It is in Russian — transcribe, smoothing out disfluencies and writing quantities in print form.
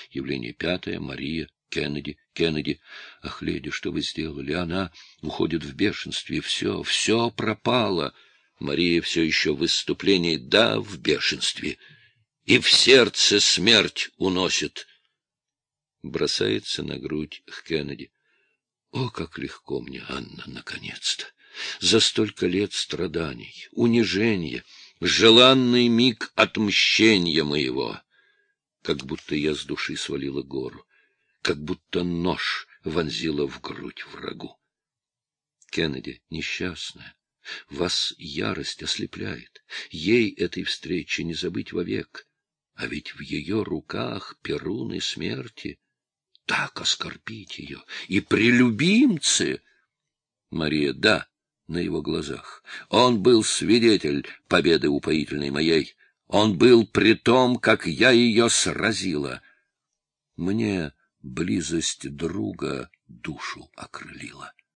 Явление пятое. Мария. Кеннеди. Ах, леди, что вы сделали? Она уходит в бешенстве. Все пропало. Мария все еще в выступлении. Да, в бешенстве. И в сердце смерть уносит. Бросается на грудь к Кеннеди. О, как легко мне, Анна, наконец-то! За столько лет страданий, унижения, желанный миг отмщения моего. Как будто я с души свалила гору, как будто нож вонзила в грудь врагу. Кеннеди, несчастная, вас ярость ослепляет. Ей этой встречи не забыть вовек. А ведь в ее руках перуны смерти. Так оскорбить ее! И при любимце! Мария, да, на его глазах. Он был свидетель победы упоительной моей. Он был при том, как я ее сразила. Мне близость друга душу окрылила.